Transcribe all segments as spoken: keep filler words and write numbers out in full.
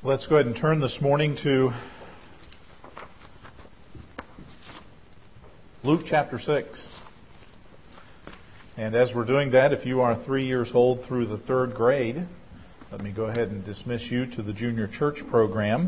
Let's go ahead and turn this morning to Luke chapter six. And as we're doing that, if you are three years old through the third grade, let me go ahead and dismiss you to the junior church program.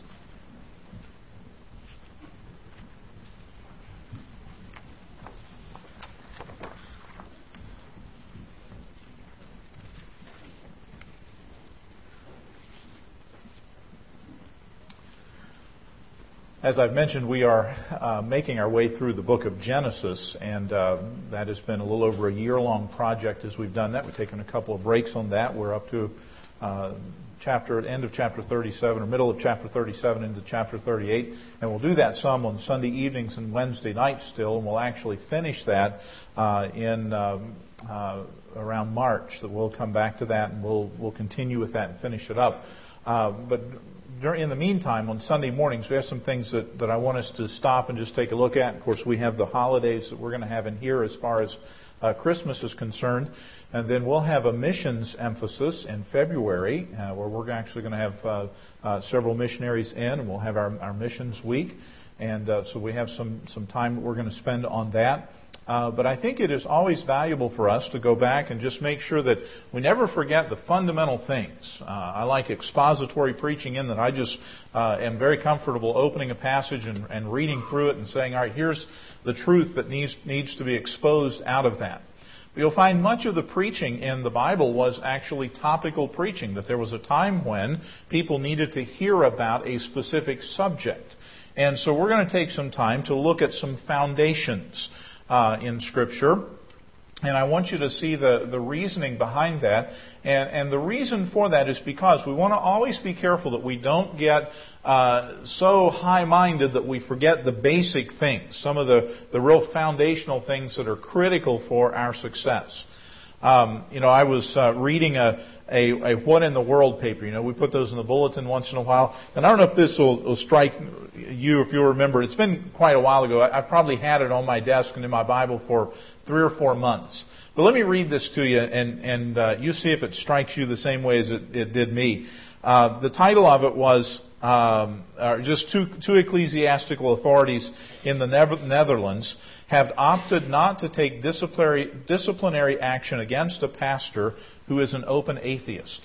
As I've mentioned, we are uh, making our way through the book of Genesis, and uh, that has been a little over a year-long project as we've done that. We've taken a couple of breaks on that. We're up to uh, chapter end of chapter thirty-seven, or middle of chapter thirty-seven into chapter thirty-eight, and we'll do that some on Sunday evenings and Wednesday nights still, and we'll actually finish that uh, in um, uh, around March. That we'll come back to that, and we'll we'll continue with that and finish it up. Uh, but in the meantime, on Sunday mornings, we have some things that, that I want us to stop and just take a look at. Of course, we have the holidays that we're going to have in here as far as uh, Christmas is concerned. And then we'll have a missions emphasis in February, uh, where we're actually going to have uh, uh, several missionaries in, and we'll have our, our missions week. And uh, so we have some, some time that we're going to spend on that. Uh, but I think it is always valuable for us to go back and just make sure that we never forget the fundamental things. Uh, I like expository preaching in that I just uh, am very comfortable opening a passage and, and reading through it and saying, all right, here's the truth that needs needs to be exposed out of that. But you'll find much of the preaching in the Bible was actually topical preaching, that there was a time when people needed to hear about a specific subject. And so we're going to take some time to look at some foundations Uh, in Scripture, and I want you to see the, the reasoning behind that. And, and the reason for that is because we want to always be careful that we don't get uh, so high-minded that we forget the basic things, some of the, the real foundational things that are critical for our success. Um, you know, I was uh, reading a, a, a What in the World paper. You know, we put those in the bulletin once in a while. And I don't know if this will, will strike you, if you'll remember. It's been quite a while ago. I, I've probably had it on my desk and in my Bible for three or four months. But let me read this to you, and, and uh, you see if it strikes you the same way as it, it did me. Uh, the title of it was um, uh, just two, two ecclesiastical authorities in the Netherlands have opted not to take disciplinary, disciplinary action against a pastor who is an open atheist.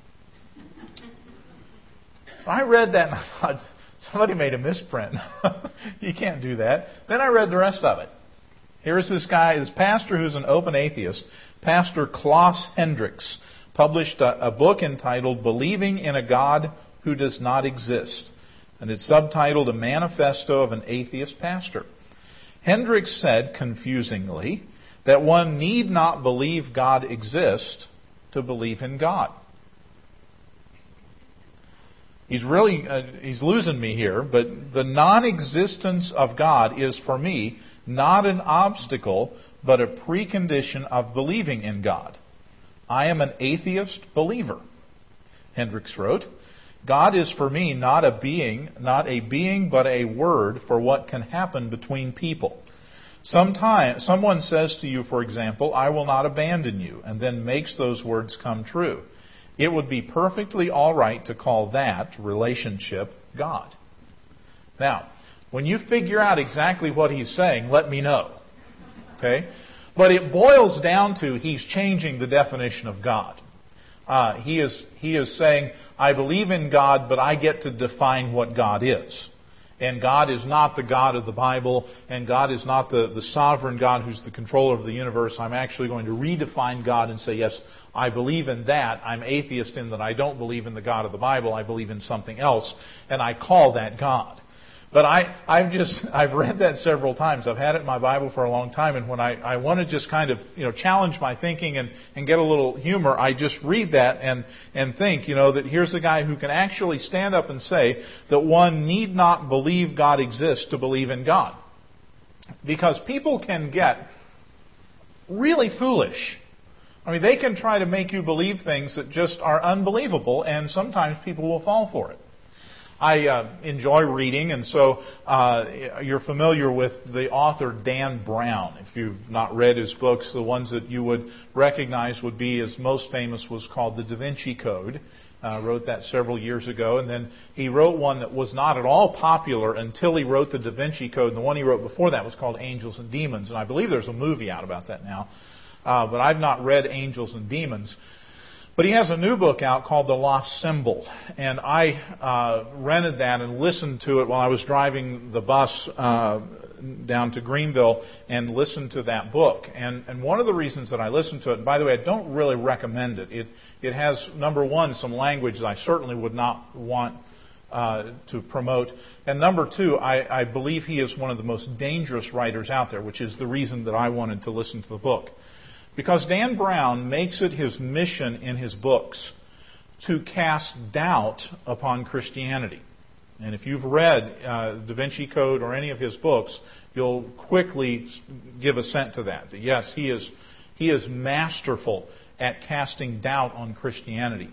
I read that and I thought, somebody made a misprint. You can't do that. Then I read the rest of it. Here's this guy, this pastor who's an open atheist, Pastor Klaus Hendricks, published a, a book entitled Believing in a God Who Does Not Exist. And it's subtitled A Manifesto of an Atheist Pastor. Hendricks said, confusingly, that one need not believe God exists to believe in God. He's really, uh, he's losing me here, but the non-existence of God is, for me, not an obstacle, but a precondition of believing in God. I am an atheist believer, Hendricks wrote. God is for me not a being, not a being, but a word for what can happen between people. Sometimes someone says to you, for example, I will not abandon you, and then makes those words come true. It would be perfectly all right to call that relationship God. Now, when you figure out exactly what he's saying, let me know. Okay? But it boils down to he's changing the definition of God. Uh, he is he is saying, I believe in God, but I get to define what God is. And God is not the God of the Bible, and God is not the, the sovereign God who's the controller of the universe. I'm actually going to redefine God and say, yes, I believe in that. I'm atheist in that I don't believe in the God of the Bible. I believe in something else, and I call that God. But I, I've just, I've read that several times. I've had it in my Bible for a long time, and when I, I want to just kind of, you know, challenge my thinking and, and get a little humor, I just read that and, and think, you know, that here's a guy who can actually stand up and say that one need not believe God exists to believe in God. Because people can get really foolish. I mean, they can try to make you believe things that just are unbelievable, and sometimes people will fall for it. I uh, enjoy reading, and so uh, you're familiar with the author Dan Brown. If you've not read his books, the ones that you would recognize would be, his most famous was called The Da Vinci Code. Uh, wrote that several years ago, and then he wrote one that was not at all popular until he wrote the Da Vinci Code. And the one he wrote before that was called Angels and Demons, and I believe there's a movie out about that now. Uh, but I've not read Angels and Demons. But he has a new book out called The Lost Symbol, and I uh, rented that and listened to it while I was driving the bus uh, down to Greenville and listened to that book. And, and one of the reasons that I listened to it, and by the way, I don't really recommend it. It, it has, number one, some language that I certainly would not want uh, to promote. And number two, I, I believe he is one of the most dangerous writers out there, which is the reason that I wanted to listen to the book. Because Dan Brown makes it his mission in his books to cast doubt upon Christianity. And if you've read uh, Da Vinci Code or any of his books, you'll quickly give assent to that. That yes, he is, he is masterful at casting doubt on Christianity.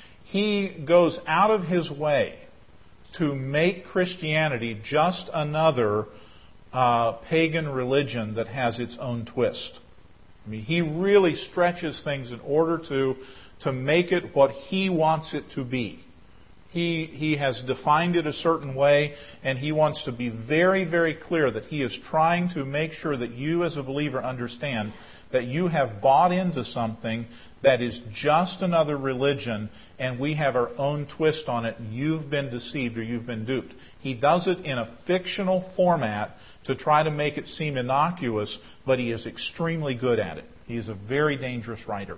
He goes out of his way to make Christianity just another uh, pagan religion that has its own twist. I mean, he really stretches things in order to, to make it what he wants it to be. He, he has defined it a certain way, and he wants to be very, very clear that he is trying to make sure that you as a believer understand that you have bought into something that is just another religion, and we have our own twist on it. You've been deceived or you've been duped. He does it in a fictional format to try to make it seem innocuous, but he is extremely good at it. He is a very dangerous writer.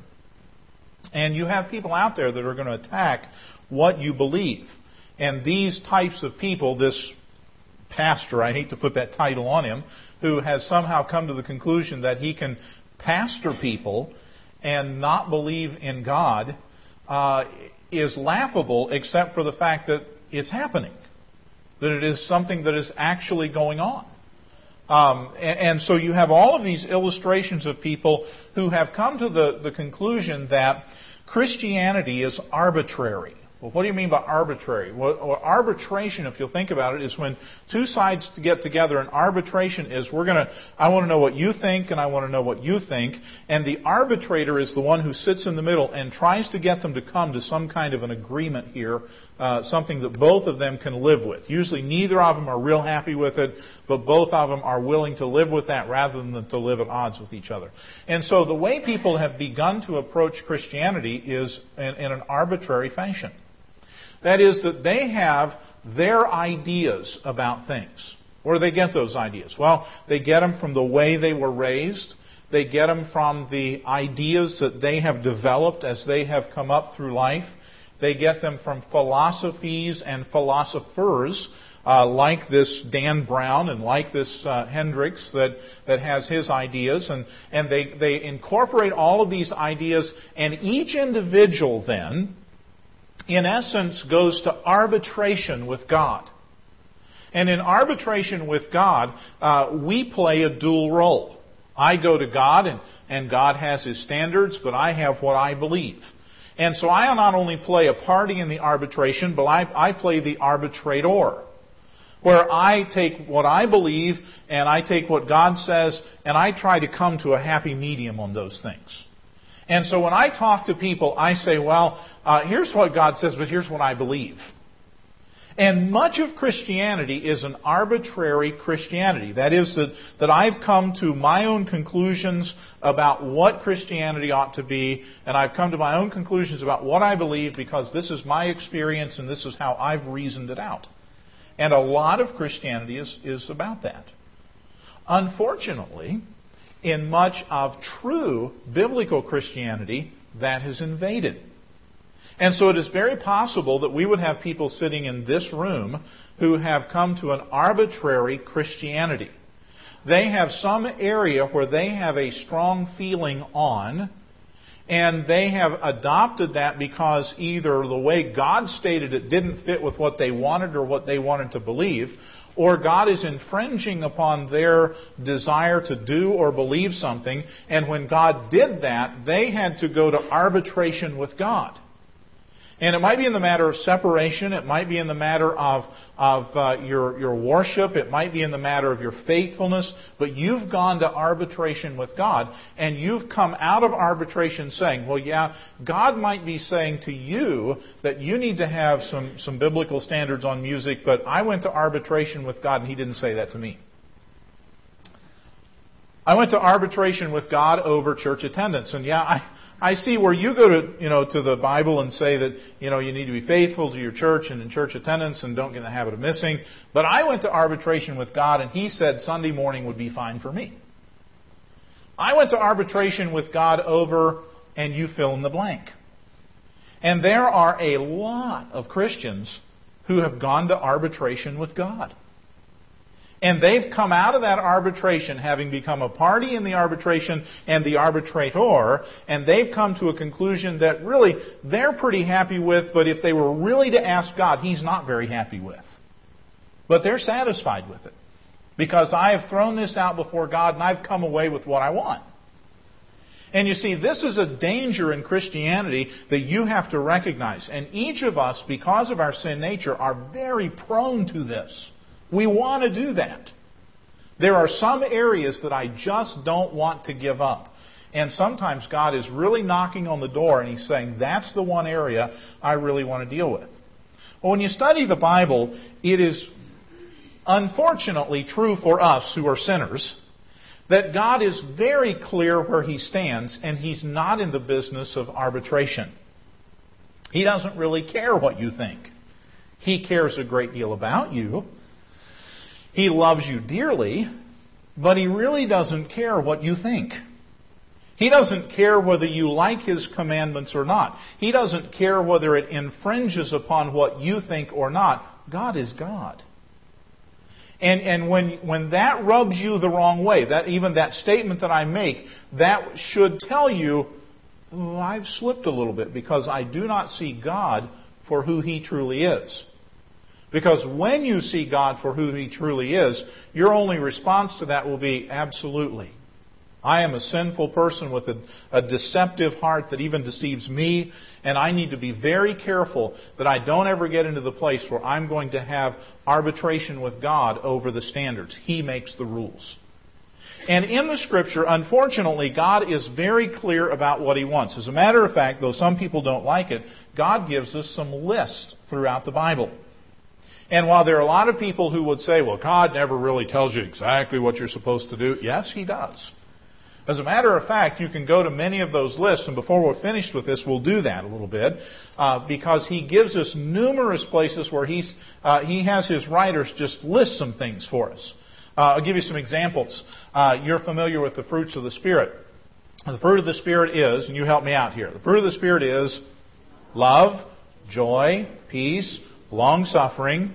And you have people out there that are going to attack what you believe. And these types of people, this pastor, I hate to put that title on him, who has somehow come to the conclusion that he can pastor people and not believe in God, uh, is laughable except for the fact that it's happening, that it is something that is actually going on. Um, and, and so you have all of these illustrations of people who have come to the, the conclusion that Christianity is arbitrary. Well, what do you mean by arbitrary? Well, well, arbitration, if you'll think about it, is when two sides get together, and arbitration is we're going to, I want to know what you think, and I want to know what you think, and the arbitrator is the one who sits in the middle and tries to get them to come to some kind of an agreement here, uh, something that both of them can live with. Usually neither of them are real happy with it, but both of them are willing to live with that rather than to live at odds with each other. And so the way people have begun to approach Christianity is in, in an arbitrary fashion. That is, that they have their ideas about things. Where do they get those ideas? Well, they get them from the way they were raised. They get them from the ideas that they have developed as they have come up through life. They get them from philosophies and philosophers uh, like this Dan Brown and like this uh, Hendricks that, that has his ideas. And, and they, they incorporate all of these ideas, and each individual then, in essence, goes to arbitration with God. And in arbitration with God, uh, we play a dual role. I go to God, and, and God has His standards, but I have what I believe. And so I not only play a party in the arbitration, but I, I play the arbitrator, where I take what I believe, and I take what God says, and I try to come to a happy medium on those things. And so when I talk to people, I say, well, uh, here's what God says, but here's what I believe. And much of Christianity is an arbitrary Christianity. That is, that, that I've come to my own conclusions about what Christianity ought to be, and I've come to my own conclusions about what I believe because this is my experience and this is how I've reasoned it out. And a lot of Christianity is, is about that. Unfortunately, in much of true biblical Christianity, that has invaded. And so it is very possible that we would have people sitting in this room who have come to an arbitrary Christianity. They have some area where they have a strong feeling on, and they have adopted that because either the way God stated it didn't fit with what they wanted or what they wanted to believe, or God is infringing upon their desire to do or believe something, and when God did that, they had to go to arbitration with God. And it might be in the matter of separation. It might be in the matter of, of uh, your, your worship. It might be in the matter of your faithfulness. But you've gone to arbitration with God. And you've come out of arbitration saying, well, yeah, God might be saying to you that you need to have some, some biblical standards on music, but I went to arbitration with God and He didn't say that to me. I went to arbitration with God over church attendance. And yeah, I, I see where you go to, you know, to the Bible and say that, you know, you need to be faithful to your church and in church attendance and don't get in the habit of missing. But I went to arbitration with God and He said Sunday morning would be fine for me. I went to arbitration with God over, and you fill in the blank. And there are a lot of Christians who have gone to arbitration with God. And they've come out of that arbitration having become a party in the arbitration and the arbitrator, and they've come to a conclusion that really they're pretty happy with, but if they were really to ask God, He's not very happy with. But they're satisfied with it. Because I have thrown this out before God and I've come away with what I want. And you see, this is a danger in Christianity that you have to recognize. And each of us, because of our sin nature, are very prone to this. We want to do that. There are some areas that I just don't want to give up. And sometimes God is really knocking on the door and He's saying, that's the one area I really want to deal with. Well, when you study the Bible, it is unfortunately true for us who are sinners that God is very clear where He stands and He's not in the business of arbitration. He doesn't really care what you think. He cares a great deal about you. He loves you dearly, but He really doesn't care what you think. He doesn't care whether you like His commandments or not. He doesn't care whether it infringes upon what you think or not. God is God. And, and when, when that rubs you the wrong way, that even that statement that I make, that should tell you, oh, I've slipped a little bit because I do not see God for who He truly is. Because when you see God for who He truly is, your only response to that will be, absolutely. I am a sinful person with a, a deceptive heart that even deceives me, and I need to be very careful that I don't ever get into the place where I'm going to have arbitration with God over the standards. He makes the rules. And in the Scripture, unfortunately, God is very clear about what He wants. As a matter of fact, though some people don't like it, God gives us some lists throughout the Bible. And while there are a lot of people who would say, well, God never really tells you exactly what you're supposed to do, yes, He does. As a matter of fact, you can go to many of those lists, and before we're finished with this, we'll do that a little bit, uh, because He gives us numerous places where he's, uh, He has His writers just list some things for us. Uh, I'll give you some examples. Uh, you're familiar with the fruits of the Spirit. The fruit of the Spirit is, and you help me out here, the fruit of the Spirit is love, joy, peace, long-suffering.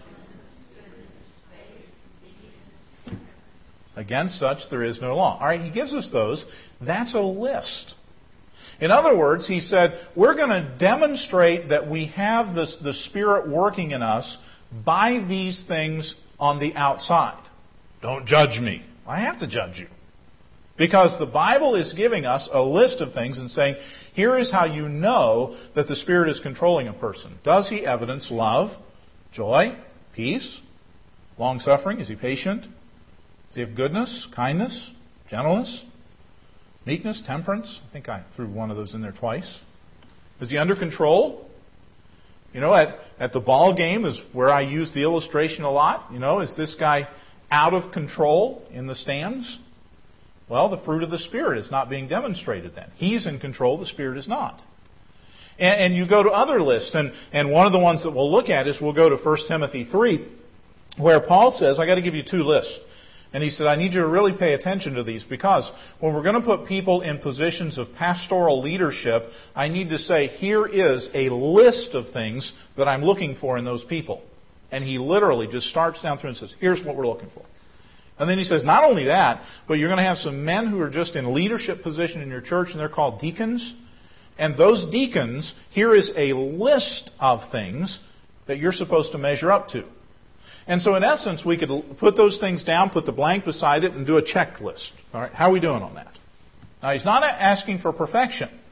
Against such there is no law. All right, He gives us those. That's a list. In other words, He said, we're going to demonstrate that we have this, the Spirit working in us by these things on the outside. Don't judge me. I have to judge you. Because the Bible is giving us a list of things and saying, here is how you know that the Spirit is controlling a person. Does He evidence love, joy, peace, long-suffering? Is He patient? Does He have goodness, kindness, gentleness, meekness, temperance? I think I threw one of those in there twice. Is He under control? You know, at, at the ball game is where I use the illustration a lot. You know, is this guy out of control in the stands? Well, the fruit of the Spirit is not being demonstrated then. He's in control, the Spirit is not. And, and you go to other lists, and, and one of the ones that we'll look at is we'll go to First Timothy three, where Paul says, I've got to give you two lists. And he said, I need you to really pay attention to these, because when we're going to put people in positions of pastoral leadership, I need to say, here is a list of things that I'm looking for in those people. And he literally just starts down through and says, here's what we're looking for. And then he says, not only that, but you're going to have some men who are just in leadership position in your church, and they're called deacons. And those deacons, here is a list of things that you're supposed to measure up to. And so in essence, we could put those things down, put the blank beside it, and do a checklist. All right, how are we doing on that? Now, he's not asking for perfection,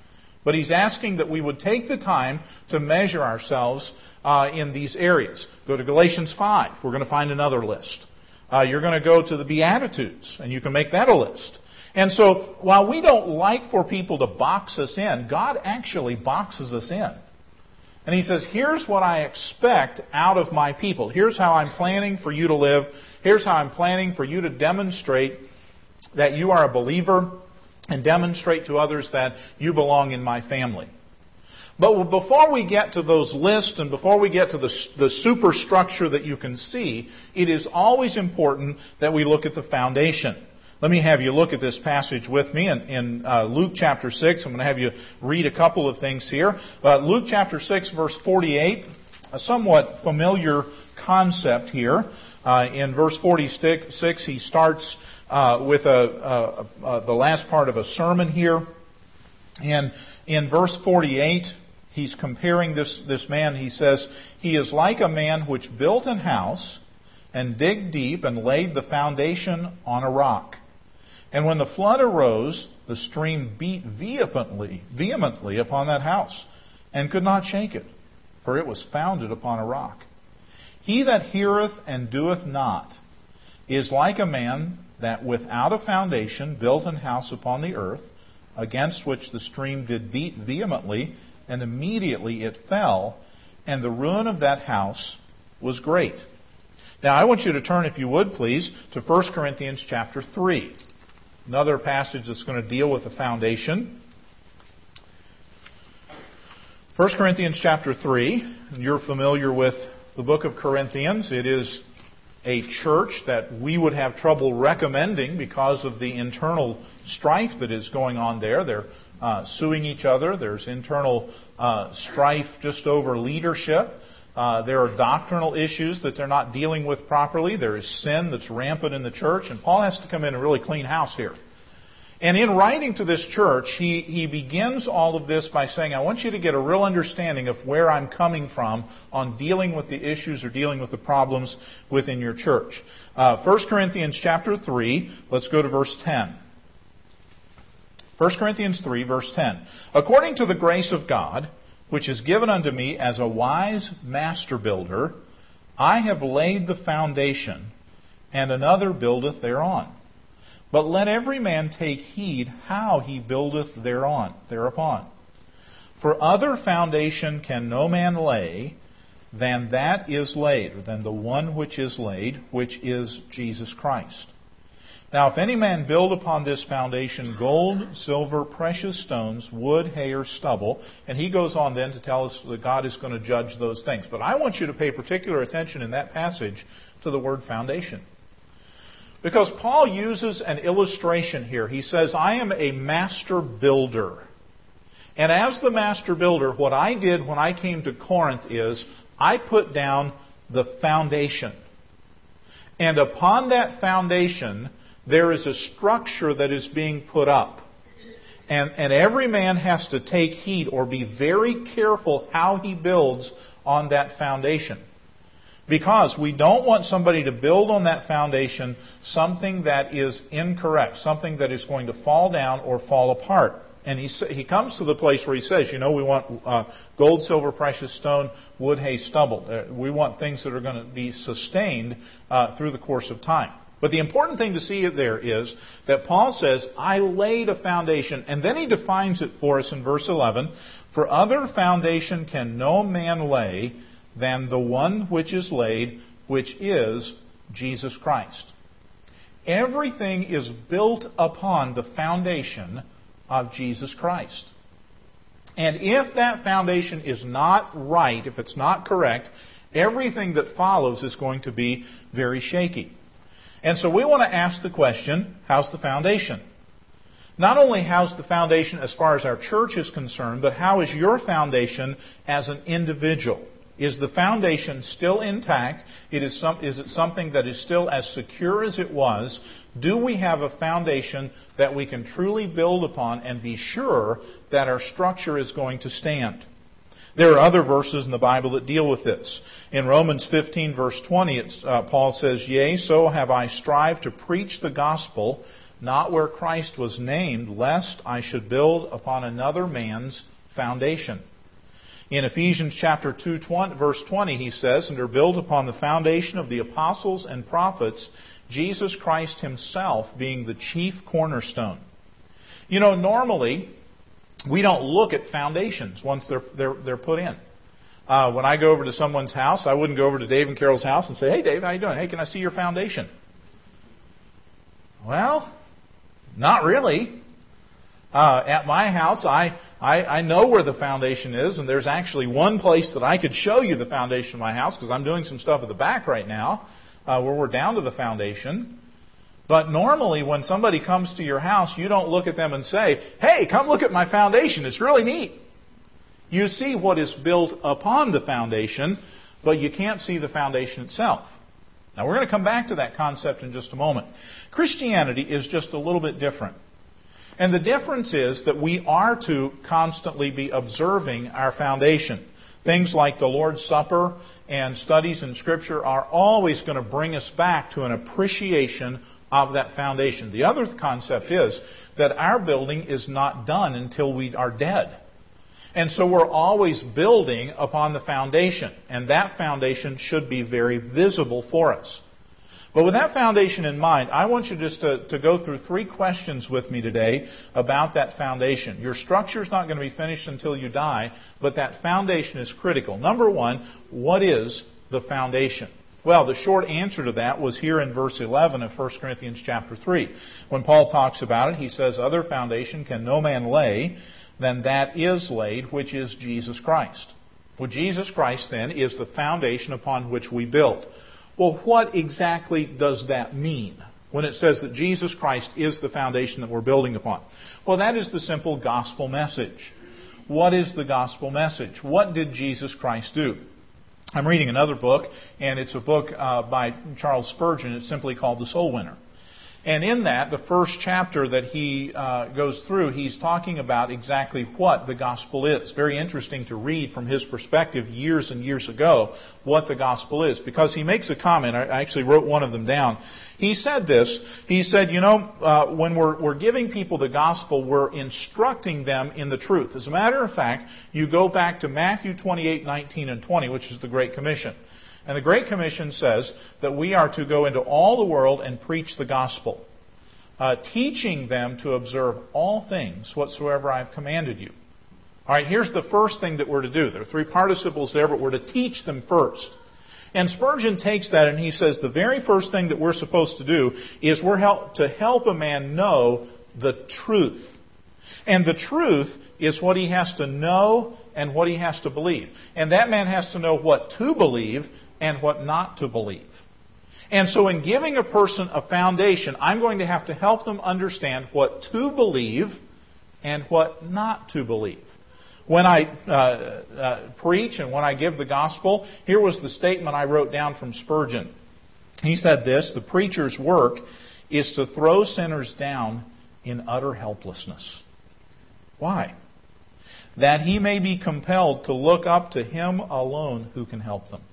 But he's asking that we would take the time to measure ourselves uh, in these areas. Go to Galatians five. We're going to find another list. Uh, you're going to go to the Beatitudes, and you can make that a list. And so, while we don't like for people to box us in, God actually boxes us in. And He says, here's what I expect out of my people. Here's how I'm planning for you to live. Here's how I'm planning for you to demonstrate that you are a believer and demonstrate to others that you belong in my family. But before we get to those lists and before we get to the, the superstructure that you can see, it is always important that we look at the foundation. Let me have you look at this passage with me in, in uh, Luke chapter six. I'm going to have you read a couple of things here. Uh, Luke chapter six, verse forty-eight, a somewhat familiar concept here. Uh, in verse forty-six, he starts uh, with a, a, a, the last part of a sermon here. And in verse forty-eight, he's comparing this, this man. He says, he is like a man which built an house and digged deep and laid the foundation on a rock. And when the flood arose, the stream beat vehemently, vehemently upon that house, and could not shake it, for it was founded upon a rock. He that heareth and doeth not is like a man that without a foundation built an house upon the earth, against which the stream did beat vehemently, and immediately it fell, and the ruin of that house was great. Now I want you to turn, if you would please, to First Corinthians chapter three. Another passage that's going to deal with the foundation. First Corinthians chapter three. And you're familiar with the book of Corinthians. It is a church that we would have trouble recommending because of the internal strife that is going on there. They're uh, suing each other. There's internal uh, strife just over leadership. Uh, there are doctrinal issues that they're not dealing with properly. There is sin that's rampant in the church. And Paul has to come in and really clean house here. And in writing to this church, he, he begins all of this by saying, I want you to get a real understanding of where I'm coming from on dealing with the issues or dealing with the problems within your church. Uh, First Corinthians chapter three, let's go to verse ten. First Corinthians three, verse ten. According to the grace of God, which is given unto me as a wise master builder, I have laid the foundation, and another buildeth thereon. But let every man take heed how he buildeth thereon, thereupon. For other foundation can no man lay than that is laid, or than the one which is laid, which is Jesus Christ. Now if any man build upon this foundation gold, silver, precious stones, wood, hay, or stubble, and he goes on then to tell us that God is going to judge those things. But I want you to pay particular attention in that passage to the word foundation. Because Paul uses an illustration here. He says, I am a master builder. And as the master builder, what I did when I came to Corinth is, I put down the foundation. And upon that foundation, there is a structure that is being put up. And, and every man has to take heed or be very careful how he builds on that foundation. Because we don't want somebody to build on that foundation something that is incorrect, something that is going to fall down or fall apart. And he he comes to the place where he says, you know, we want uh, gold, silver, precious stone, wood, hay, stubble. Uh, we want things that are going to be sustained uh, through the course of time. But the important thing to see there is that Paul says, I laid a foundation. And then he defines it for us in verse eleven. For other foundation can no man lay than the one which is laid, which is Jesus Christ. Everything is built upon the foundation of Jesus Christ. And if that foundation is not right, if it's not correct, everything that follows is going to be very shaky. And so we want to ask the question, how's the foundation? Not only how's the foundation as far as our church is concerned, but how is your foundation as an individual? Is the foundation still intact? It is, some, is it something that is still as secure as it was? Do we have a foundation that we can truly build upon and be sure that our structure is going to stand? There are other verses in the Bible that deal with this. In Romans fifteen, verse twenty, it's, uh, Paul says, Yea, so have I strived to preach the gospel, not where Christ was named, lest I should build upon another man's foundation. In Ephesians chapter two, verse twenty, he says, "And are built upon the foundation of the apostles and prophets, Jesus Christ himself being the chief cornerstone." You know, normally, we don't look at foundations once they're, they're, they're put in. Uh, when I go over to someone's house, I wouldn't go over to Dave and Carol's house and say, "Hey, Dave, how you doing? Hey, can I see your foundation?" Well, not really. Uh, at my house, I, I, I know where the foundation is, and there's actually one place that I could show you the foundation of my house, because I'm doing some stuff at the back right now uh, where we're down to the foundation. But normally when somebody comes to your house, you don't look at them and say, "Hey, come look at my foundation. It's really neat." You see what is built upon the foundation, but you can't see the foundation itself. Now, we're going to come back to that concept in just a moment. Christianity is just a little bit different. And the difference is that we are to constantly be observing our foundation. Things like the Lord's Supper and studies in Scripture are always going to bring us back to an appreciation of that foundation. The other concept is that our building is not done until we are dead. And so we're always building upon the foundation. And that foundation should be very visible for us. But with that foundation in mind, I want you just to, to go through three questions with me today about that foundation. Your structure is not going to be finished until you die, but that foundation is critical. Number one, what is the foundation? Well, the short answer to that was here in verse eleven of First Corinthians chapter three. When Paul talks about it, he says, "Other foundation can no man lay than that is laid, which is Jesus Christ." Well, Jesus Christ, then, is the foundation upon which we build. Well, what exactly does that mean when it says that Jesus Christ is the foundation that we're building upon? Well, that is the simple gospel message. What is the gospel message? What did Jesus Christ do? I'm reading another book, and it's a book uh, by Charles Spurgeon. It's simply called The Soul Winner. And in that, the first chapter that he uh, goes through, he's talking about exactly what the gospel is. Very interesting to read from his perspective years and years ago what the gospel is. Because he makes a comment, I actually wrote one of them down. He said this, he said, you know, uh, when we're, we're giving people the gospel, we're instructing them in the truth. As a matter of fact, you go back to Matthew twenty-eight, nineteen, and twenty, which is the Great Commission. And the Great Commission says that we are to go into all the world and preach the gospel, uh, teaching them to observe all things whatsoever I have commanded you. All right, here's the first thing that we're to do. There are three participles there, but we're to teach them first. And Spurgeon takes that and he says the very first thing that we're supposed to do is we're help, to help a man know the truth. And the truth is what he has to know and what he has to believe. And that man has to know what to believe and what not to believe. And so in giving a person a foundation, I'm going to have to help them understand what to believe and what not to believe. When I uh, uh, preach and when I give the gospel, here was the statement I wrote down from Spurgeon. He said this, "The preacher's work is to throw sinners down in utter helplessness." Why? "That he may be compelled to look up to him alone who can help them."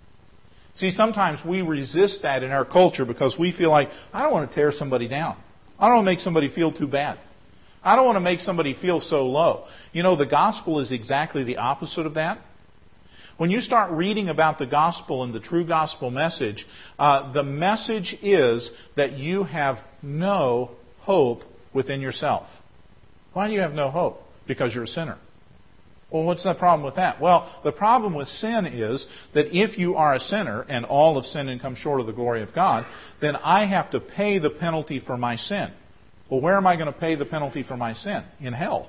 See, sometimes we resist that in our culture because we feel like, I don't want to tear somebody down. I don't want to make somebody feel too bad. I don't want to make somebody feel so low. You know, the gospel is exactly the opposite of that. When you start reading about the gospel and the true gospel message, uh, the message is that you have no hope within yourself. Why do you have no hope? Because you're a sinner. Well, what's the problem with that? Well, the problem with sin is that if you are a sinner, and all have sinned and come short of the glory of God, then I have to pay the penalty for my sin. Well, where am I going to pay the penalty for my sin? In hell.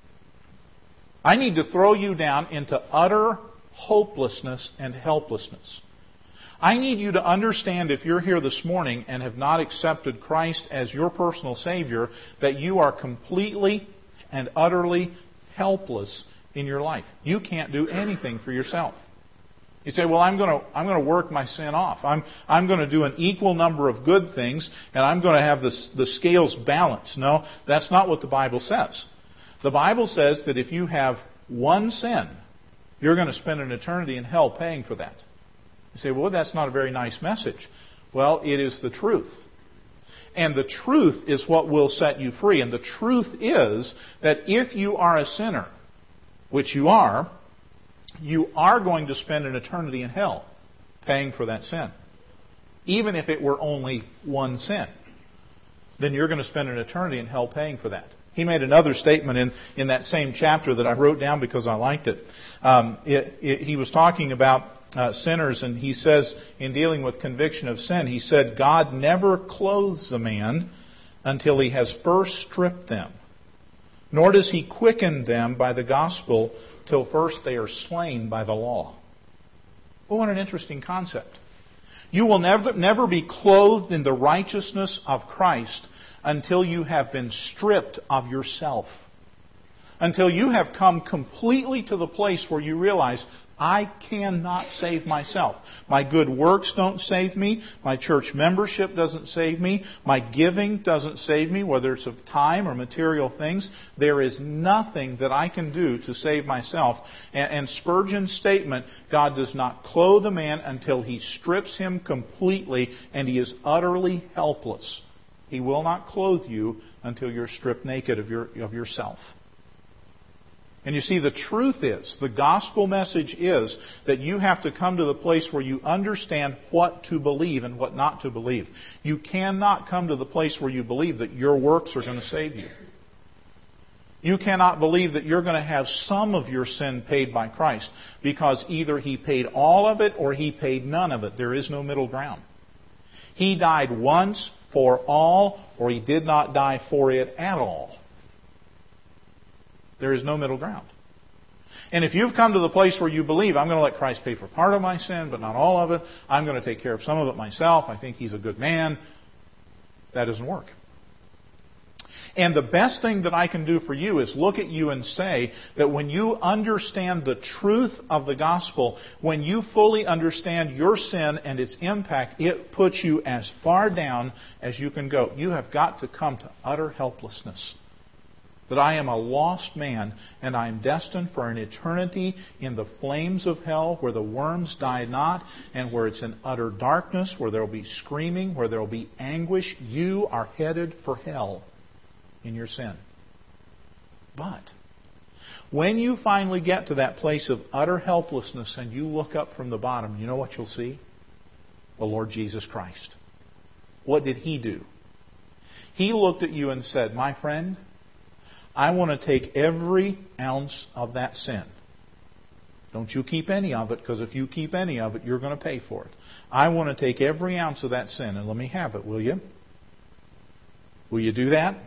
I need to throw you down into utter hopelessness and helplessness. I need you to understand, if you're here this morning and have not accepted Christ as your personal Savior, that you are completely and utterly helpless in your life. You can't do anything for yourself. You say, well, I'm going to I'm going to work my sin off. I'm I'm going to do an equal number of good things, and I'm going to have the the scales balanced. No, that's not what the Bible says. The Bible says that if you have one sin, you're going to spend an eternity in hell paying for that. You say, well, that's not a very nice message. Well, it is the truth. And the truth is what will set you free. And the truth is that if you are a sinner, which you are, you are going to spend an eternity in hell paying for that sin. Even if it were only one sin, then you're going to spend an eternity in hell paying for that. He made another statement in, in that same chapter that I wrote down because I liked it. Um, it, it he was talking about uh, sinners, and he says, in dealing with conviction of sin, he said, God never clothes a man until he has first stripped them, nor does he quicken them by the gospel till first they are slain by the law. Well, what an interesting concept. You will never, never be clothed in the righteousness of Christ until you have been stripped of yourself. Until you have come completely to the place where you realize, I cannot save myself. My good works don't save me. My church membership doesn't save me. My giving doesn't save me, whether it's of time or material things. There is nothing that I can do to save myself. And, and Spurgeon's statement, God does not clothe a man until He strips him completely and he is utterly helpless. He will not clothe you until you're stripped naked of your of yourself. And you see, the truth is, the gospel message is that you have to come to the place where you understand what to believe and what not to believe. You cannot come to the place where you believe that your works are going to save you. You cannot believe that you're going to have some of your sin paid by Christ, because either He paid all of it or He paid none of it. There is no middle ground. He died once for all, or He did not die for it at all. There is no middle ground. And if you've come to the place where you believe, I'm going to let Christ pay for part of my sin, but not all of it, I'm going to take care of some of it myself, I think He's a good man, that doesn't work. And the best thing that I can do for you is look at you and say that when you understand the truth of the gospel, when you fully understand your sin and its impact, it puts you as far down as you can go. You have got to come to utter helplessness. That I am a lost man and I am destined for an eternity in the flames of hell where the worms die not and where it's in utter darkness, where there will be screaming, where there will be anguish. You are headed for hell in your sin. But when you finally get to that place of utter helplessness and you look up from the bottom, you know what you'll see? The Lord Jesus Christ. What did He do? He looked at you and said, my friend, I want to take every ounce of that sin. Don't you keep any of it, because if you keep any of it, you're going to pay for it. I want to take every ounce of that sin and let me have it, will you? Will you do that?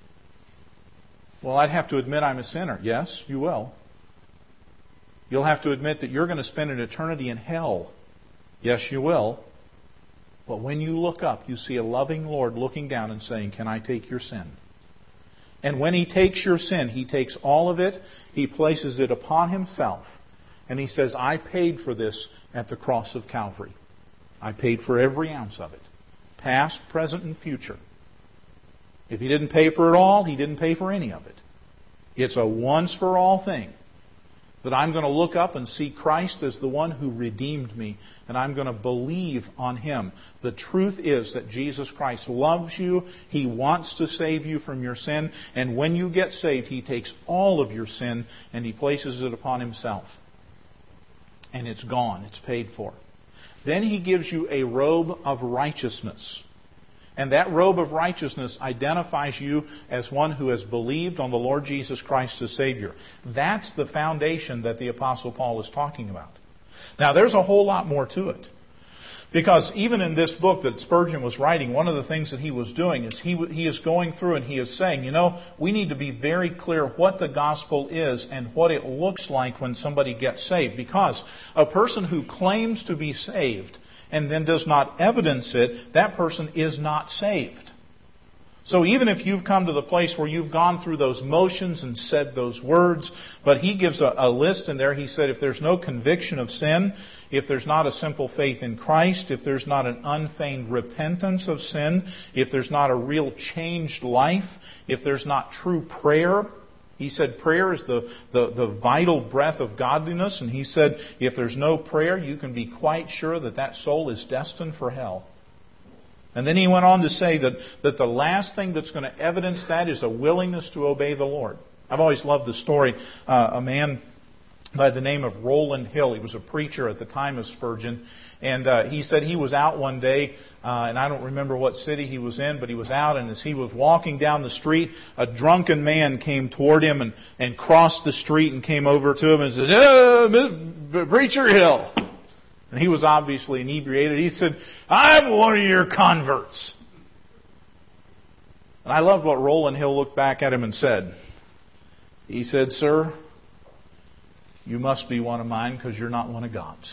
Well, I'd have to admit I'm a sinner. Yes, you will. You'll have to admit that you're going to spend an eternity in hell. Yes, you will. But when you look up, you see a loving Lord looking down and saying, can I take your sin? And when He takes your sin, He takes all of it, He places it upon Himself, and He says, I paid for this at the cross of Calvary. I paid for every ounce of it, past, present, and future. If He didn't pay for it all, He didn't pay for any of it. It's a once-for-all thing. That I'm going to look up and see Christ as the one who redeemed me, and I'm going to believe on Him. The truth is that Jesus Christ loves you. He wants to save you from your sin, and when you get saved, He takes all of your sin and He places it upon Himself. And it's gone. It's paid for. Then He gives you a robe of righteousness. And that robe of righteousness identifies you as one who has believed on the Lord Jesus Christ as Savior. That's the foundation that the Apostle Paul is talking about. Now, there's a whole lot more to it. Because even in this book that Spurgeon was writing, one of the things that he was doing is he, he is going through and he is saying, you know, we need to be very clear what the gospel is and what it looks like when somebody gets saved. Because a person who claims to be saved and then does not evidence it, that person is not saved. So even if you've come to the place where you've gone through those motions and said those words, but he gives a, a list in there. He said if there's no conviction of sin, if there's not a simple faith in Christ, if there's not an unfeigned repentance of sin, if there's not a real changed life, if there's not true prayer. He said prayer is the, the, the vital breath of godliness. And he said if there's no prayer, you can be quite sure that that soul is destined for hell. And then he went on to say that, that the last thing that's going to evidence that is a willingness to obey the Lord. I've always loved the story. Uh, a man by the name of Rowland Hill. He was a preacher at the time of Spurgeon. And uh, he said he was out one day, uh, and I don't remember what city he was in, but he was out, and as he was walking down the street, a drunken man came toward him and, and crossed the street and came over to him and said, uh, Preacher Hill. And he was obviously inebriated. He said, I'm one of your converts. And I loved what Rowland Hill looked back at him and said. He said, Sir, you must be one of mine because you're not one of God's.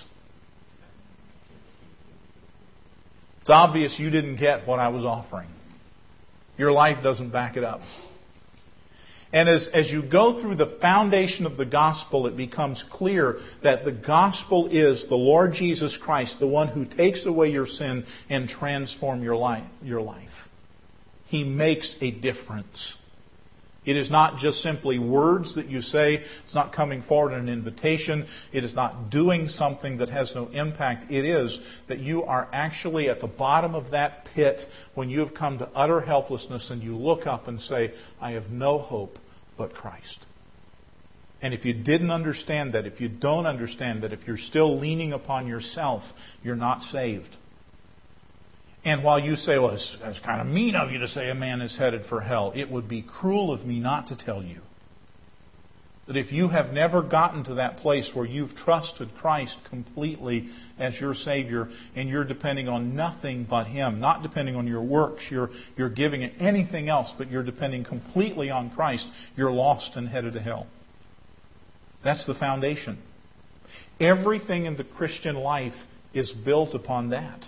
It's obvious you didn't get what I was offering. Your life doesn't back it up. And as, as you go through the foundation of the gospel, it becomes clear that the gospel is the Lord Jesus Christ, the one who takes away your sin and transforms your life, your life. He makes a difference. It is not just simply words that you say. It's not coming forward in an invitation. It is not doing something that has no impact. It is that you are actually at the bottom of that pit when you have come to utter helplessness and you look up and say, I have no hope but Christ. And if you didn't understand that, if you don't understand that, if you're still leaning upon yourself, you're not saved. And while you say, well, it's, it's kind of mean of you to say a man is headed for hell, it would be cruel of me not to tell you that if you have never gotten to that place where you've trusted Christ completely as your Savior and you're depending on nothing but Him, not depending on your works, you're, you're giving it anything else, but you're depending completely on Christ, you're lost and headed to hell. That's the foundation. Everything in the Christian life is built upon that.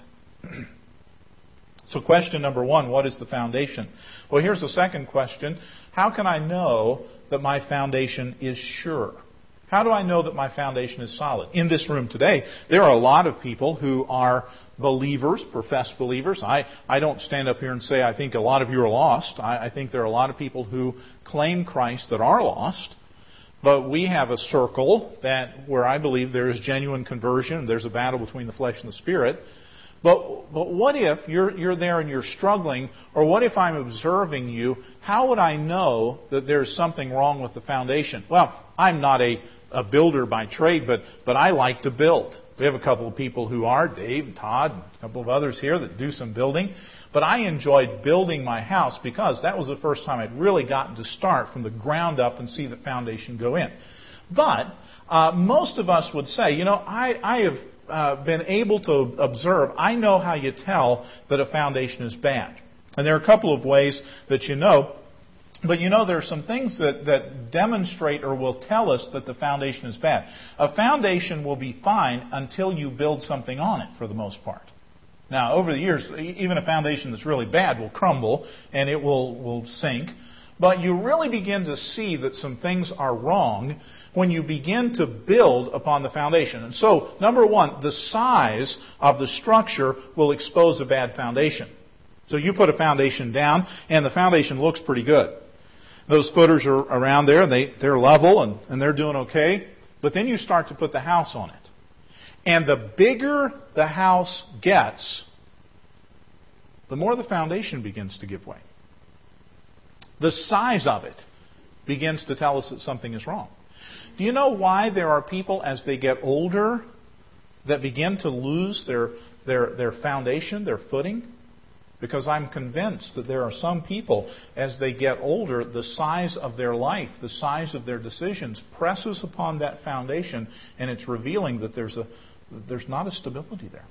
So question number one, what is the foundation? Well, here's the second question. How can I know that my foundation is sure? How do I know that my foundation is solid? In this room today, there are a lot of people who are believers, professed believers. I, I don't stand up here and say I think a lot of you are lost. I, I think there are a lot of people who claim Christ that are lost. But we have a circle that where I believe there is genuine conversion. There's a battle between the flesh and the spirit. But but what if you're you're there and you're struggling, or what if I'm observing you? How would I know that there's something wrong with the foundation? Well, I'm not a, a builder by trade, but but I like to build. We have a couple of people who are, Dave and Todd, and a couple of others here that do some building. But I enjoyed building my house because that was the first time I'd really gotten to start from the ground up and see the foundation go in. But uh, most of us would say, you know, I, I have uh, been able to observe, I know how you tell that a foundation is bad. And there are a couple of ways that you know. But you know, there are some things that, that demonstrate or will tell us that the foundation is bad. A foundation will be fine until you build something on it, for the most part. Now, over the years, even a foundation that's really bad will crumble and it will, will sink. But you really begin to see that some things are wrong when you begin to build upon the foundation. And so, number one, the size of the structure will expose a bad foundation. So you put a foundation down and the foundation looks pretty good. Those footers are around there, they, they're level and, and they're doing okay. But then you start to put the house on it. And the bigger the house gets, the more the foundation begins to give way. The size of it begins to tell us that something is wrong. Do you know why there are people as they get older that begin to lose their, their, their foundation, their footing? Because I'm convinced that there are some people, as they get older, the size of their life, the size of their decisions presses upon that foundation, and it's revealing that there's a there's not a stability there.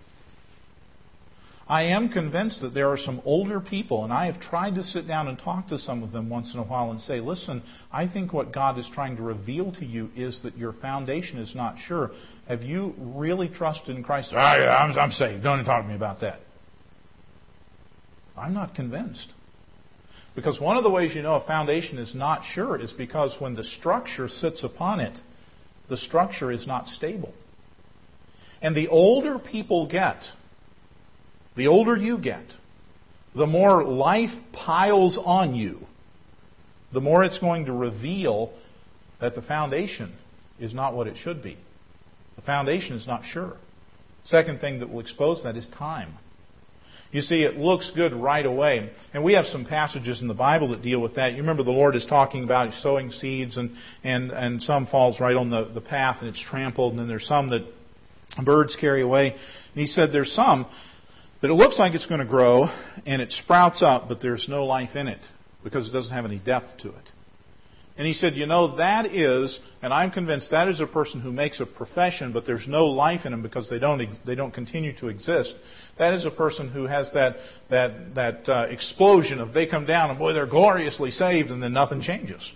I am convinced that there are some older people, and I have tried to sit down and talk to some of them once in a while and say, listen, I think what God is trying to reveal to you is that your foundation is not sure. Have you really trusted in Christ? Ah, yeah, I'm, I'm saved. Don't talk to me about that. I'm not convinced. Because one of the ways you know a foundation is not sure is because when the structure sits upon it, the structure is not stable. And the older people get, the older you get, the more life piles on you, the more it's going to reveal that the foundation is not what it should be. The foundation is not sure. Second thing that will expose that is time. You see, it looks good right away. And we have some passages in the Bible that deal with that. You remember the Lord is talking about sowing seeds, and, and, and some falls right on the, the path and it's trampled, and then there's some that birds carry away. And He said there's some that it looks like it's going to grow and it sprouts up, but there's no life in it because it doesn't have any depth to it. And He said, you know, that is, and I'm convinced that is a person who makes a profession, but there's no life in them because they don't they don't continue to exist. That is a person who has that that that uh, explosion of they come down and boy, they're gloriously saved, and then nothing changes.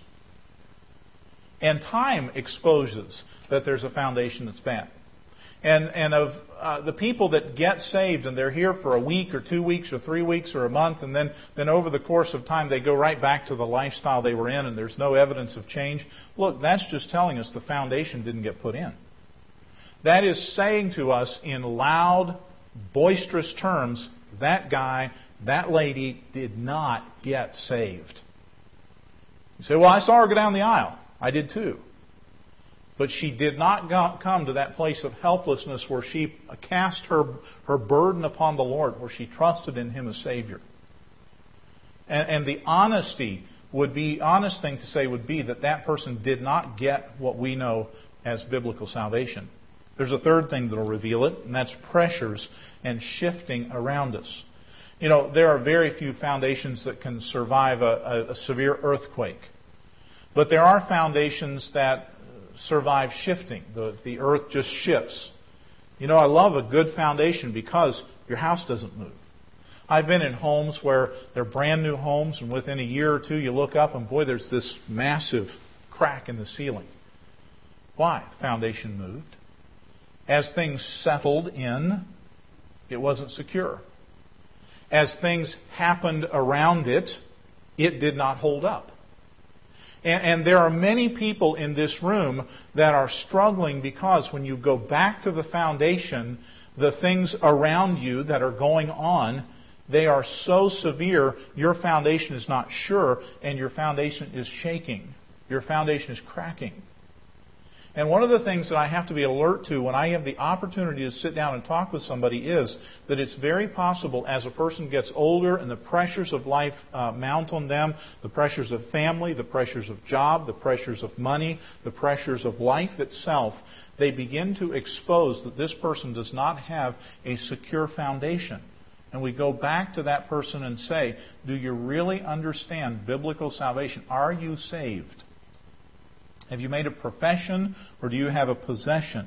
And time exposes that there's a foundation that's bad. And and of uh, the people that get saved and they're here for a week or two weeks or three weeks or a month, and then, then over the course of time they go right back to the lifestyle they were in and there's no evidence of change. Look, that's just telling us the foundation didn't get put in. That is saying to us in loud, boisterous terms, that guy, that lady did not get saved. You say, well, I saw her go down the aisle. I did too. But she did not go, come to that place of helplessness where she cast her, her burden upon the Lord, where she trusted in Him as Savior. And, and the honesty would be, honest thing to say would be that that person did not get what we know as biblical salvation. There's a third thing that will reveal it, and that's pressures and shifting around us. You know, there are very few foundations that can survive a, a, a severe earthquake. But there are foundations that survive shifting. The, the earth just shifts. You know, I love a good foundation because your house doesn't move. I've been in homes where they're brand new homes, and within a year or two you look up and boy, there's this massive crack in the ceiling. Why? The foundation moved. As things settled in, it wasn't secure. As things happened around it, it did not hold up. And, and there are many people in this room that are struggling because when you go back to the foundation, the things around you that are going on, they are so severe, your foundation is not sure, and your foundation is shaking. Your foundation is cracking. And one of the things that I have to be alert to when I have the opportunity to sit down and talk with somebody is that it's very possible as a person gets older and the pressures of life uh, mount on them, the pressures of family, the pressures of job, the pressures of money, the pressures of life itself, they begin to expose that this person does not have a secure foundation. And we go back to that person and say, do you really understand biblical salvation? Are you saved? Have you made a profession or do you have a possession?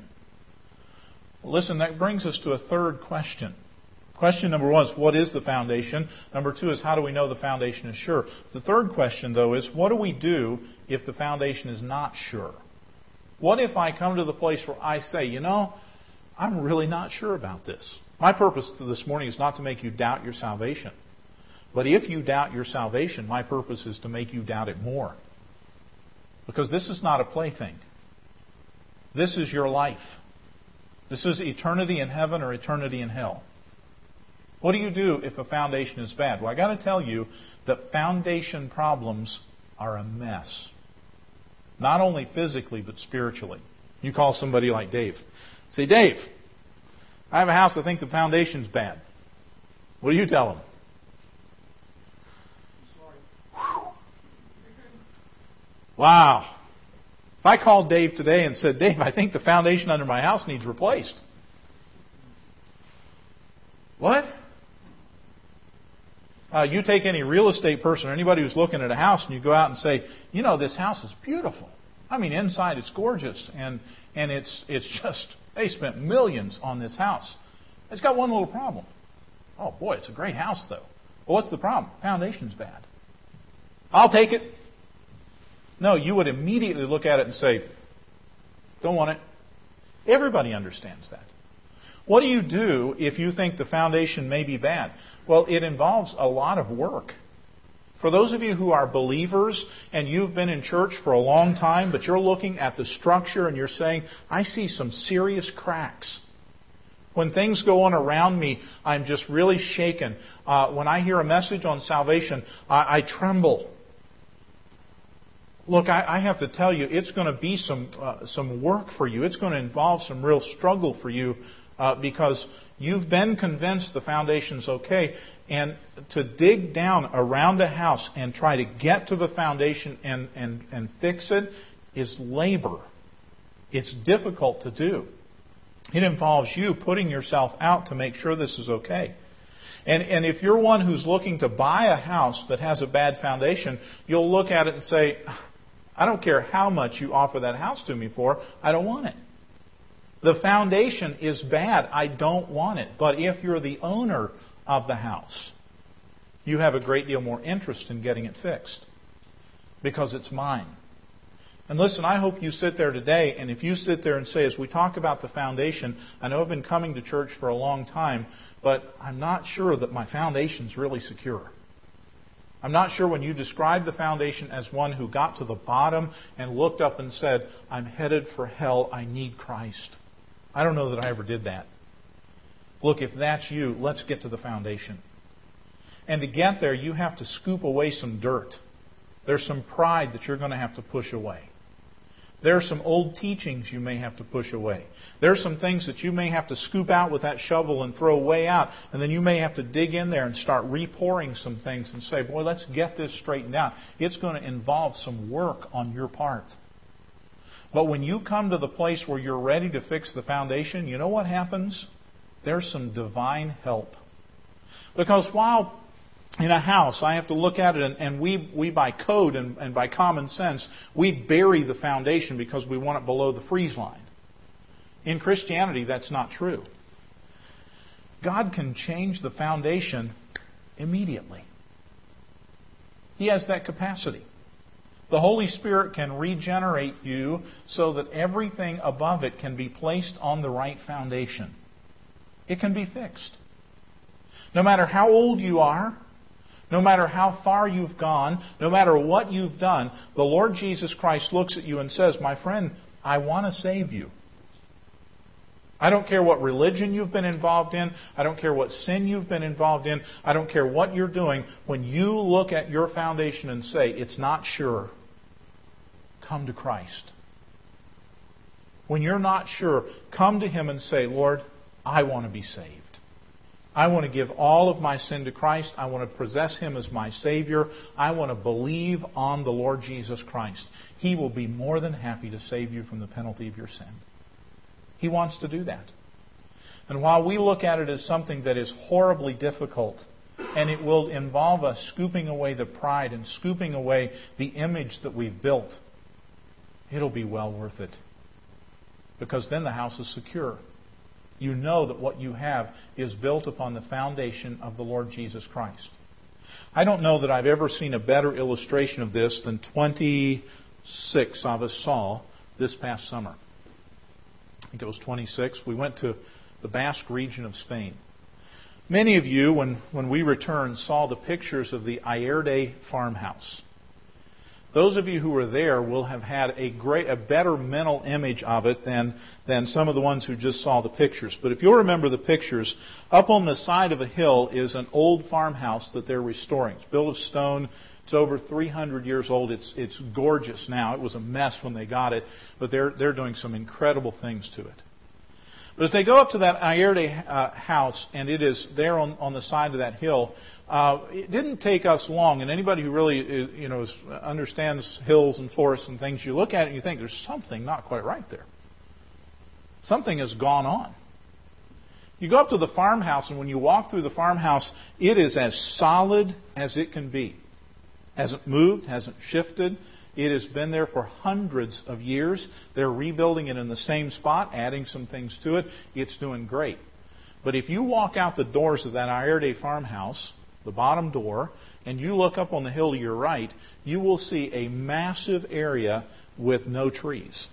Well, listen, that brings us to a third question. Question number one is, what is the foundation? Number two is, how do we know the foundation is sure? The third question, though, is, what do we do if the foundation is not sure? What if I come to the place where I say, you know, I'm really not sure about this. My purpose this morning is not to make you doubt your salvation. But if you doubt your salvation, my purpose is to make you doubt it more. Because this is not a plaything. This is your life. This is eternity in heaven or eternity in hell. What do you do if a foundation is bad? Well, I got to tell you that foundation problems are a mess. Not only physically, but spiritually. You call somebody like Dave. Say, Dave, I have a house, I think the foundation's bad. What do you tell him? Wow. If I called Dave today and said, Dave, I think the foundation under my house needs replaced. What? Uh, you take any real estate person or anybody who's looking at a house and you go out and say, you know, this house is beautiful. I mean, inside it's gorgeous and, and it's, it's just, they spent millions on this house. It's got one little problem. Oh boy, it's a great house though. Well, what's the problem? Foundation's bad. I'll take it. No, you would immediately look at it and say, don't want it. Everybody understands that. What do you do if you think the foundation may be bad? Well, it involves a lot of work. For those of you who are believers and you've been in church for a long time, but you're looking at the structure and you're saying, I see some serious cracks. When things go on around me, I'm just really shaken. Uh, when I hear a message on salvation, I, I tremble. Look, I, I have to tell you, it's going to be some uh, some work for you. It's going to involve some real struggle for you uh, because you've been convinced the foundation's okay. And to dig down around a house and try to get to the foundation and, and, and fix it is labor. It's difficult to do. It involves you putting yourself out to make sure this is okay. And, and if you're one who's looking to buy a house that has a bad foundation, you'll look at it and say, I don't care how much you offer that house to me for, I don't want it. The foundation is bad, I don't want it. But if you're the owner of the house, you have a great deal more interest in getting it fixed because it's mine. And listen, I hope you sit there today, and if you sit there and say, as we talk about the foundation, I know I've been coming to church for a long time, but I'm not sure that my foundation's really secure. I'm not sure when you describe the foundation as one who got to the bottom and looked up and said, I'm headed for hell, I need Christ. I don't know that I ever did that. Look, if that's you, let's get to the foundation. And to get there, you have to scoop away some dirt. There's some pride that you're going to have to push away. There are some old teachings you may have to push away. There are some things that you may have to scoop out with that shovel and throw way out. And then you may have to dig in there and start re-pouring some things and say, boy, let's get this straightened out. It's going to involve some work on your part. But when you come to the place where you're ready to fix the foundation, you know what happens? There's some divine help. Because while in a house, I have to look at it, and, and we, we by code and, and by common sense, we bury the foundation because we want it below the freeze line. In Christianity, that's not true. God can change the foundation immediately. He has that capacity. The Holy Spirit can regenerate you so that everything above it can be placed on the right foundation. It can be fixed. No matter how old you are, no matter how far you've gone, no matter what you've done, the Lord Jesus Christ looks at you and says, my friend, I want to save you. I don't care what religion you've been involved in. I don't care what sin you've been involved in. I don't care what you're doing. When you look at your foundation and say, it's not sure, come to Christ. When you're not sure, come to Him and say, Lord, I want to be saved. I want to give all of my sin to Christ. I want to possess Him as my Savior. I want to believe on the Lord Jesus Christ. He will be more than happy to save you from the penalty of your sin. He wants to do that. And while we look at it as something that is horribly difficult, and it will involve us scooping away the pride and scooping away the image that we've built, it'll be well worth it. Because then the house is secure. You know that what you have is built upon the foundation of the Lord Jesus Christ. I don't know that I've ever seen a better illustration of this than twenty-six of us saw this past summer. I think it was twenty-six. We went to the Basque region of Spain. Many of you, when, when we returned, saw the pictures of the Ayerde farmhouse. Those of you who were there will have had a great, a better mental image of it than, than some of the ones who just saw the pictures. But if you'll remember the pictures, up on the side of a hill is an old farmhouse that they're restoring. It's built of stone. It's over three hundred years old. It's, it's gorgeous now. It was a mess when they got it, but they're, they're doing some incredible things to it. But as they go up to that Ayerde uh, house, and it is there on, on the side of that hill, uh, it didn't take us long. And anybody who really is, you know, is, understands hills and forests and things, you look at it and you think there's something not quite right there. Something has gone on. You go up to the farmhouse, and when you walk through the farmhouse, it is as solid as it can be. Hasn't moved, hasn't shifted. It has been there for hundreds of years. They're rebuilding it in the same spot, adding some things to it. It's doing great. But if you walk out the doors of that Ayerde farmhouse, the bottom door, and you look up on the hill to your right, you will see a massive area with no trees.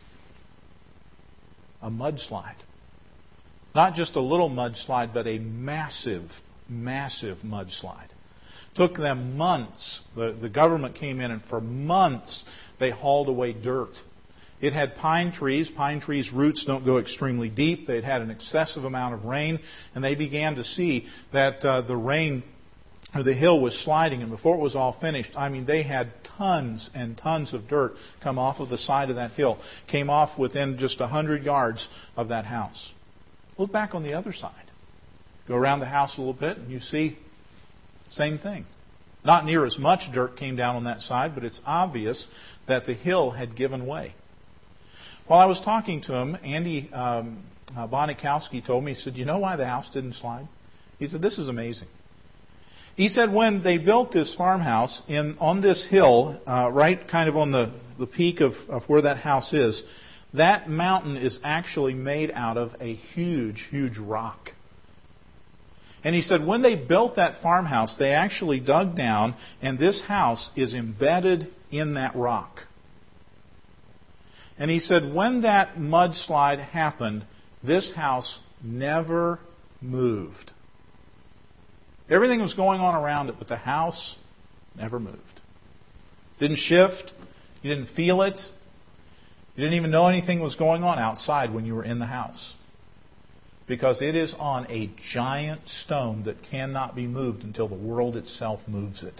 A mudslide. Not just a little mudslide, but a massive, massive mudslide. Took them months. The, the government came in, and for months they hauled away dirt. It had pine trees. Pine trees' roots don't go extremely deep. They'd had an excessive amount of rain, and they began to see that uh, the rain, or the hill was sliding, and before it was all finished, I mean, they had tons and tons of dirt come off of the side of that hill. Came off within just a hundred yards of that house. Look back on the other side. Go around the house a little bit and you see same thing. Not near as much dirt came down on that side, but it's obvious that the hill had given way. While I was talking to him, Andy um, uh, Bonikowski told me, he said, you know why the house didn't slide? He said, this is amazing. He said when they built this farmhouse in on this hill, uh, right kind of on the, the peak of, of where that house is, that mountain is actually made out of a huge, huge rock. And he said when they built that farmhouse, they actually dug down, and this house is embedded in that rock. And he said when that mudslide happened, this house never moved. Everything was going on around it, but the house never moved. Didn't shift. You didn't feel it. You didn't even know anything was going on outside when you were in the house. Because it is on a giant stone that cannot be moved until the world itself moves it.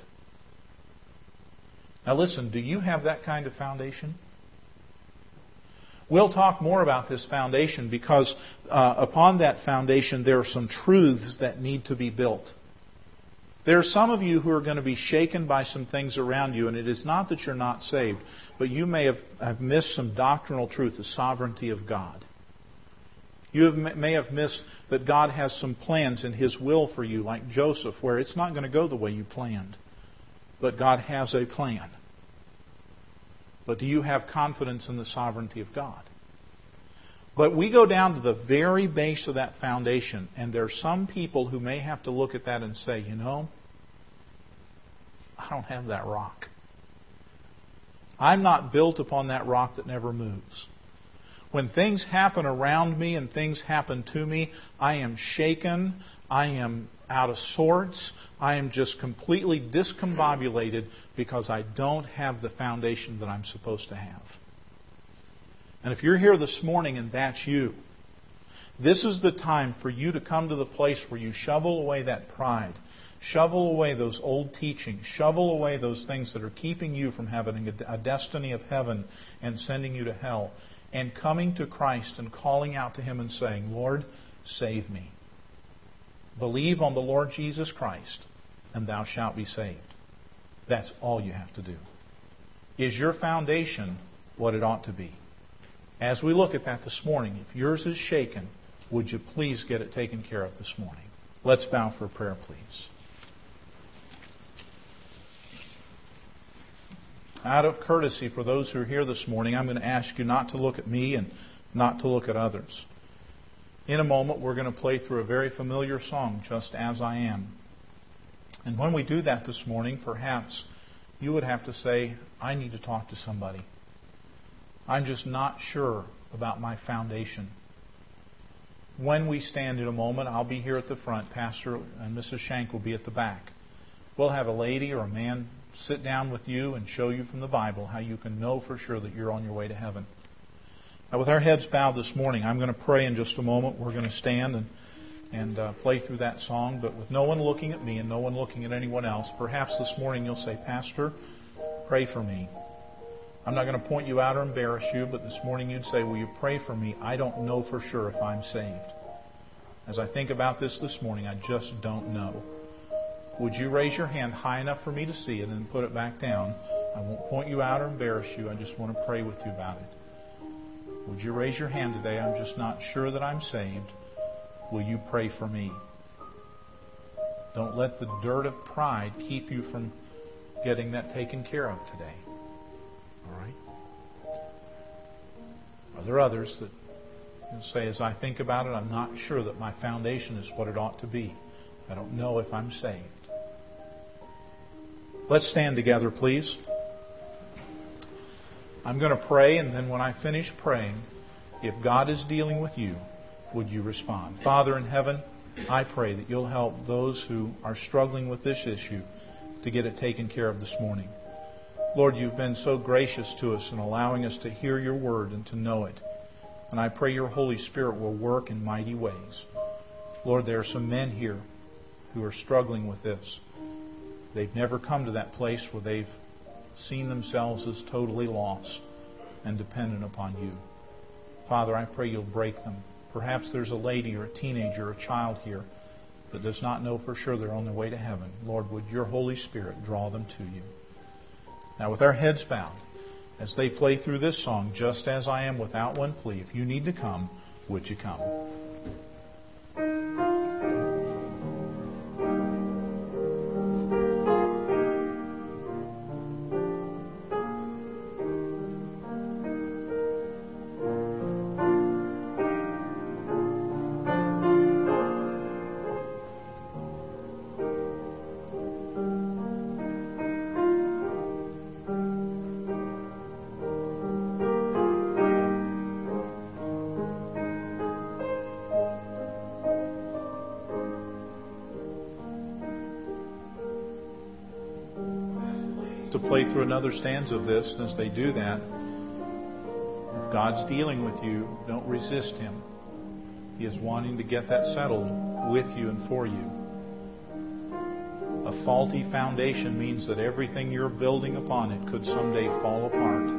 Now listen, do you have that kind of foundation? We'll talk more about this foundation because uh, upon that foundation there are some truths that need to be built. There are some of you who are going to be shaken by some things around you, and it is not that you're not saved, but you may have, have missed some doctrinal truth, the sovereignty of God. You have, may have missed that God has some plans in His will for you, like Joseph, where it's not going to go the way you planned, but God has a plan. But do you have confidence in the sovereignty of God? But we go down to the very base of that foundation, and there are some people who may have to look at that and say, you know, I don't have that rock. I'm not built upon that rock that never moves. When things happen around me and things happen to me, I am shaken, I am out of sorts, I am just completely discombobulated because I don't have the foundation that I'm supposed to have. And if you're here this morning and that's you, this is the time for you to come to the place where you shovel away that pride, shovel away those old teachings, shovel away those things that are keeping you from having a destiny of heaven and sending you to hell, and coming to Christ and calling out to Him and saying, Lord, save me. Believe on the Lord Jesus Christ, and thou shalt be saved. That's all you have to do. Is your foundation what it ought to be? As we look at that this morning, if yours is shaken, would you please get it taken care of this morning? Let's bow for prayer, please. Out of courtesy for those who are here this morning, I'm going to ask you not to look at me and not to look at others. In a moment, we're going to play through a very familiar song, Just As I Am. And when we do that this morning, perhaps you would have to say, I need to talk to somebody. I'm just not sure about my foundation. When we stand in a moment, I'll be here at the front. Pastor and Missus Shank will be at the back. We'll have a lady or a man sit down with you and show you from the Bible how you can know for sure that you're on your way to heaven. Now, with our heads bowed this morning, I'm going to pray in just a moment. We're going to stand and, and uh, play through that song, but with no one looking at me and no one looking at anyone else. Perhaps this morning you'll say, Pastor, pray for me. I'm not going to point you out or embarrass you, but this morning you'd say, will you pray for me? I don't know for sure if I'm saved. As I think about this this morning, I just don't know. Would you raise your hand high enough for me to see it and put it back down? I won't point you out or embarrass you. I just want to pray with you about it. Would you raise your hand today? I'm just not sure that I'm saved. Will you pray for me? Don't let the dirt of pride keep you from getting that taken care of today. All right? Are there others that will say, as I think about it, I'm not sure that my foundation is what it ought to be. I don't know if I'm saved. Let's stand together, please. I'm going to pray, and then when I finish praying, if God is dealing with you, would you respond? Father in heaven, I pray that you'll help those who are struggling with this issue to get it taken care of this morning. Lord, you've been so gracious to us in allowing us to hear your word and to know it. And I pray your Holy Spirit will work in mighty ways. Lord, there are some men here who are struggling with this. They've never come to that place where they've seen themselves as totally lost and dependent upon you. Father, I pray you'll break them. Perhaps there's a lady or a teenager or a child here that does not know for sure they're on their way to heaven. Lord, would your Holy Spirit draw them to you? Now, with our heads bowed, as they play through this song, Just As I Am Without One Plea, if you need to come, would you come? To play through another stanza of this, and as they do that, if God's dealing with you, don't resist Him. He is wanting to get that settled with you and for you. A faulty foundation means that everything you're building upon it could someday fall apart.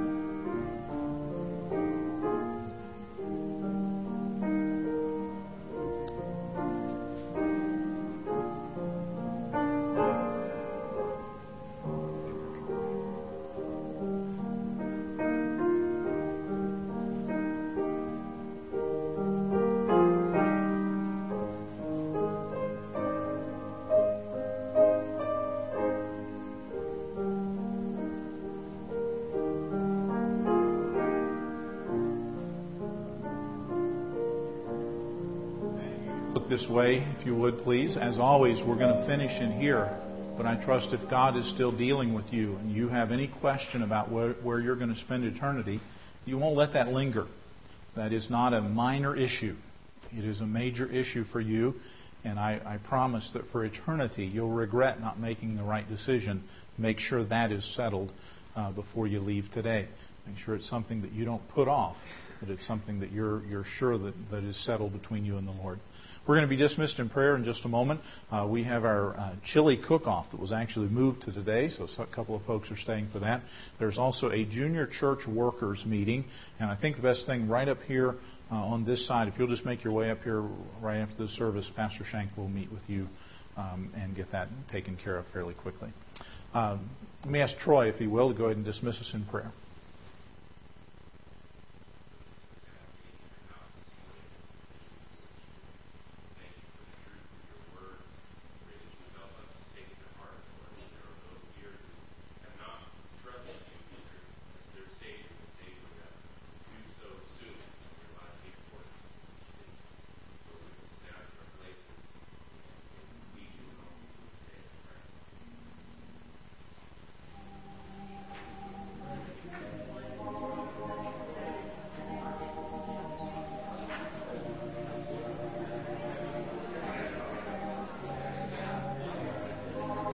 This way, if you would please. As always, we're going to finish in here, but I trust if God is still dealing with you and you have any question about where, where you're going to spend eternity, you won't let that linger. That is not a minor issue. It is a major issue for you, and I, I promise that for eternity you'll regret not making the right decision. Make sure that is settled uh, before you leave today. Make sure it's something that you don't put off, but it's something that you're, you're sure that, that is settled between you and the Lord. We're going to be dismissed in prayer in just a moment. Uh, we have our uh, chili cook-off that was actually moved to today, so a couple of folks are staying for that. There's also a junior church workers meeting, and I think the best thing right up here uh, on this side, if you'll just make your way up here right after the service, Pastor Shank will meet with you um, and get that taken care of fairly quickly. Um, let me ask Troy, if he will, to go ahead and dismiss us in prayer.